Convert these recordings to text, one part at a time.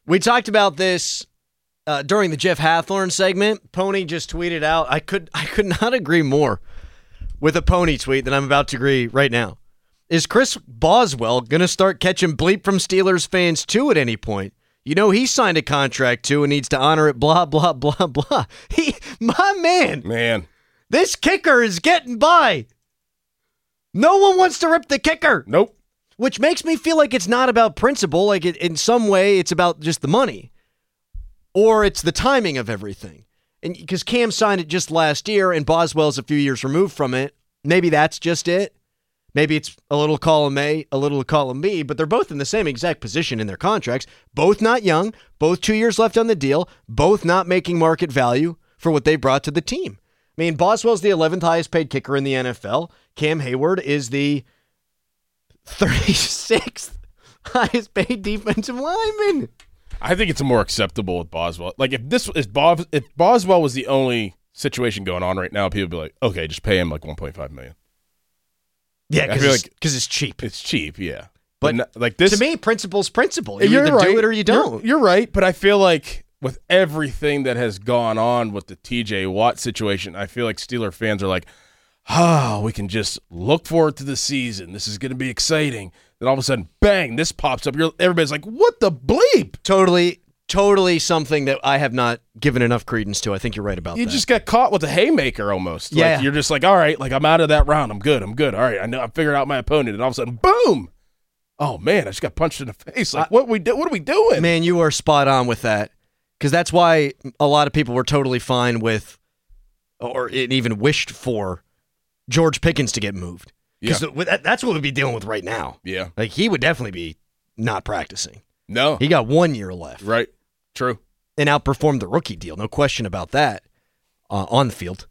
We talked about this during the Jeff Hathorn segment. Pony just tweeted out, I could not agree more with a Pony tweet than I'm about to agree right now. Is Chris Boswell going to start catching bleep from Steelers fans too at any point? You know he signed a contract too and needs to honor it, blah, blah, blah, blah. My man. Man. This kicker is getting by. No one wants to rip the kicker. Nope. Which makes me feel like it's not about principle. Like in some way, it's about just the money. Or it's the timing of everything. And because Cam signed it just last year and Boswell's a few years removed from it. Maybe that's just it. Maybe it's a little column A, a little column B, but they're both in the same exact position in their contracts. Both not young, both 2 years left on the deal, both not making market value for what they brought to the team. I mean, Boswell's the 11th highest paid kicker in the NFL. Cam Hayward is the 36th highest paid defensive lineman. I think it's more acceptable with Boswell. Like if Boswell was the only situation going on right now, people would be like, okay, just pay him like $1.5 million. Yeah, because it's cheap. It's cheap, yeah. But like this, to me, principle's principle. You you're either right. do it or you don't. You're right, but I feel like with everything that has gone on with the TJ Watt situation, I feel like Steeler fans are like, we can just look forward to the season. This is going to be exciting. Then all of a sudden, bang, this pops up. Everybody's like, what the bleep? Totally something that I have not given enough credence to. I think you're right about that. You just got caught with a haymaker almost. Yeah. Like, you're just like, all right, like I'm out of that round. I'm good. All right, I know I figured out my opponent. And all of a sudden, boom. Oh, man, I just got punched in the face. Like, what are we doing? Man, you are spot on with that. Because that's why a lot of people were totally fine with, or even wished for, George Pickens to get moved. Because that's what we'd be dealing with right now. Yeah. Like, he would definitely be not practicing. No. He got 1 year left. Right. True. And outperformed the rookie deal. No question about that on the field.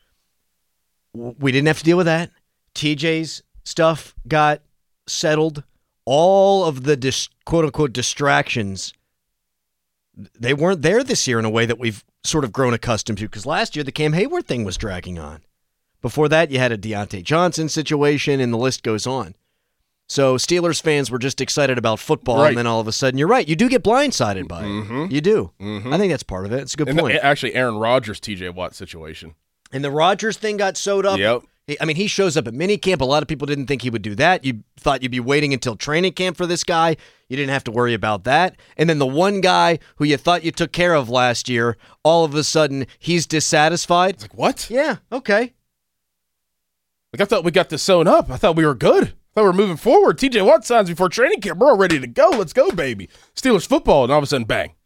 We didn't have to deal with that. TJ's stuff got settled. All of the quote-unquote distractions, they weren't there this year in a way that we've sort of grown accustomed to. Because last year, the Cam Hayward thing was dragging on. Before that, you had a Deontay Johnson situation, and the list goes on. So Steelers fans were just excited about football, right. And then all of a sudden, you're right. You do get blindsided by it. Mm-hmm. You do. Mm-hmm. I think that's part of it. It's a good and point. Actually, Aaron Rodgers, TJ Watt situation. And the Rodgers thing got sewed up. Yep. He shows up at minicamp. A lot of people didn't think he would do that. You thought you'd be waiting until training camp for this guy. You didn't have to worry about that. And then the one guy who you thought you took care of last year, all of a sudden, he's dissatisfied. It's like, what? Yeah, okay. Like, I thought we got this sewn up. I thought we were good. I thought we were moving forward. TJ Watt signs before training camp. We're all ready to go. Let's go, baby. Steelers football. And all of a sudden, bang.